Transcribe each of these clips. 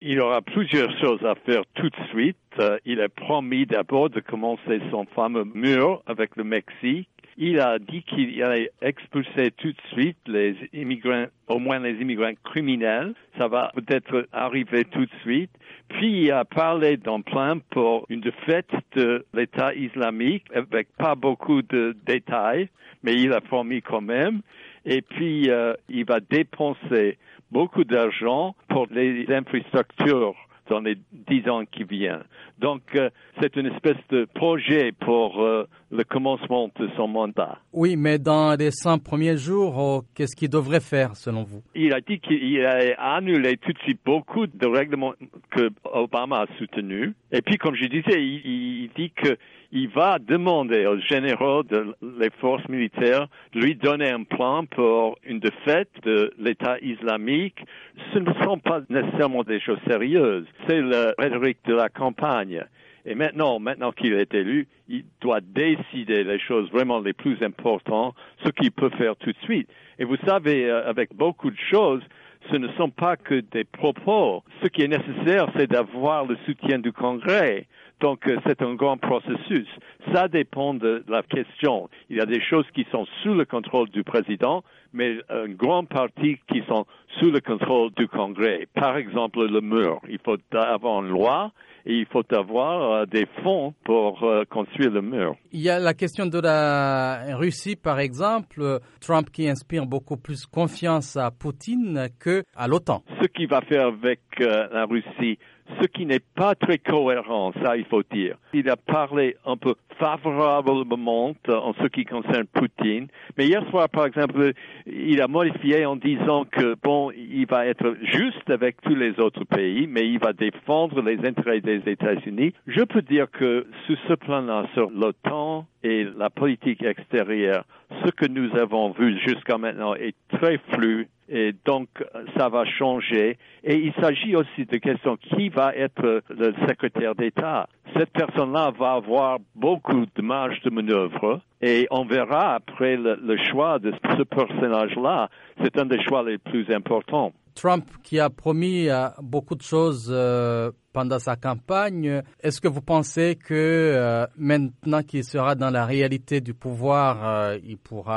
Il aura plusieurs choses à faire tout de suite. Il a promis d'abord de commencer son fameux mur avec le Mexique. Il a dit qu'il allait expulser tout de suite les immigrants, au moins les immigrants criminels. Ça va peut-être arriver tout de suite. Puis il a parlé d'un plan pour une défaite de l'État islamique avec pas beaucoup de détails, mais il a promis quand même. Et puis il va dépenser beaucoup d'argent pour les infrastructures dans les 10 ans qui viennent. Donc, c'est une espèce de projet pour le commencement de son mandat. Oui, mais dans les 100 premiers jours, qu'est-ce qu'il devrait faire, selon vous? Il a dit qu'il allait annuler tout de suite beaucoup de règlements que Obama a soutenus. Et puis, comme je disais, il dit qu'il va demander aux généraux des forces militaires de lui donner un plan pour une défaite de l'État islamique. Ce ne sont pas nécessairement des choses sérieuses. C'est la rhétorique de la campagne. Et maintenant qu'il est élu, il doit décider les choses vraiment les plus importantes, ce qu'il peut faire tout de suite. Et vous savez, avec beaucoup de choses, ce ne sont pas que des propos. Ce qui est nécessaire, c'est d'avoir le soutien du Congrès. Donc, c'est un grand processus. Ça dépend de la question. Il y a des choses qui sont sous le contrôle du président, mais une grande partie qui sont sous le contrôle du Congrès. Par exemple, le mur. Il faut avoir une loi et il faut avoir des fonds pour construire le mur. Il y a la question de la Russie, par exemple. Trump qui inspire beaucoup plus confiance à Poutine qu'à l'OTAN. Ce qu'il va faire avec la Russie, ce qui n'est pas très cohérent, ça il faut dire. Il a parlé un peu favorablement en ce qui concerne Poutine, mais hier soir, par exemple, il a modifié en disant que, il va être juste avec tous les autres pays, mais il va défendre les intérêts des États-Unis. Je peux dire que sur ce plan-là, sur l'OTAN et la politique extérieure, ce que nous avons vu jusqu'à maintenant est très flou. Et donc, ça va changer. Et il s'agit aussi de question qui va être le secrétaire d'État. Cette personne-là va avoir beaucoup de marge de manœuvre. Et on verra après le choix de ce personnage-là. C'est un des choix les plus importants. Trump qui a promis beaucoup de choses pendant sa campagne, est-ce que vous pensez que maintenant qu'il sera dans la réalité du pouvoir, il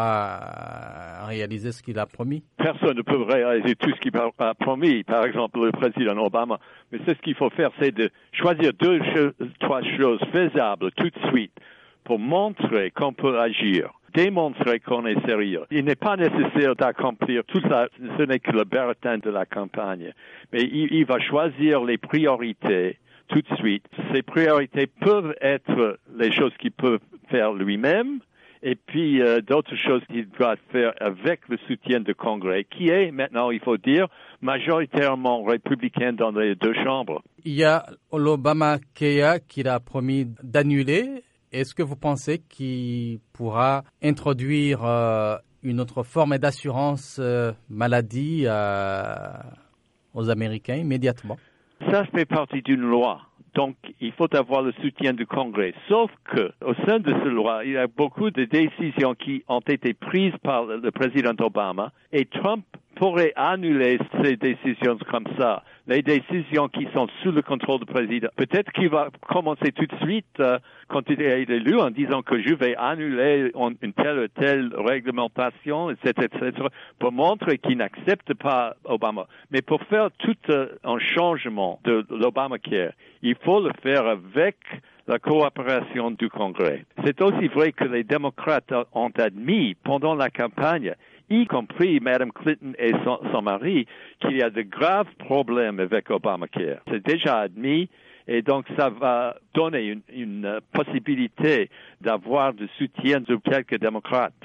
pourra réaliser ce qu'il a promis? Personne ne peut réaliser tout ce qu'il a promis, par exemple le président Obama. Mais c'est ce qu'il faut faire, c'est de choisir 3 choses faisables tout de suite pour montrer qu'on peut agir. Démontrer qu'on est sérieux. Il n'est pas nécessaire d'accomplir tout ça, ce n'est que le baratin de la campagne. Mais il va choisir les priorités tout de suite. Ces priorités peuvent être les choses qu'il peut faire lui-même, et puis d'autres choses qu'il doit faire avec le soutien du Congrès, qui est maintenant, il faut dire, majoritairement républicain dans les 2 chambres. Il y a l'Obamacare qu'il a promis d'annuler. Est-ce que vous pensez qu'il pourra introduire une autre forme d'assurance maladie aux Américains immédiatement? Ça fait partie d'une loi. Donc, il faut avoir le soutien du Congrès. Sauf que, au sein de cette loi, il y a beaucoup de décisions qui ont été prises par le président Obama et Trump pourrait annuler ces décisions comme ça, les décisions qui sont sous le contrôle du président. Peut-être qu'il va commencer tout de suite quand il est élu en disant que je vais annuler une telle ou telle réglementation, etc., pour montrer qu'il n'accepte pas Obama. Mais pour faire tout un changement de l'Obamacare, il faut le faire avec la coopération du Congrès. C'est aussi vrai que les démocrates ont admis pendant la campagne, y compris Mme Clinton et son mari, qu'il y a de graves problèmes avec Obamacare. C'est déjà admis et donc ça va donner une possibilité d'avoir du soutien de quelques démocrates.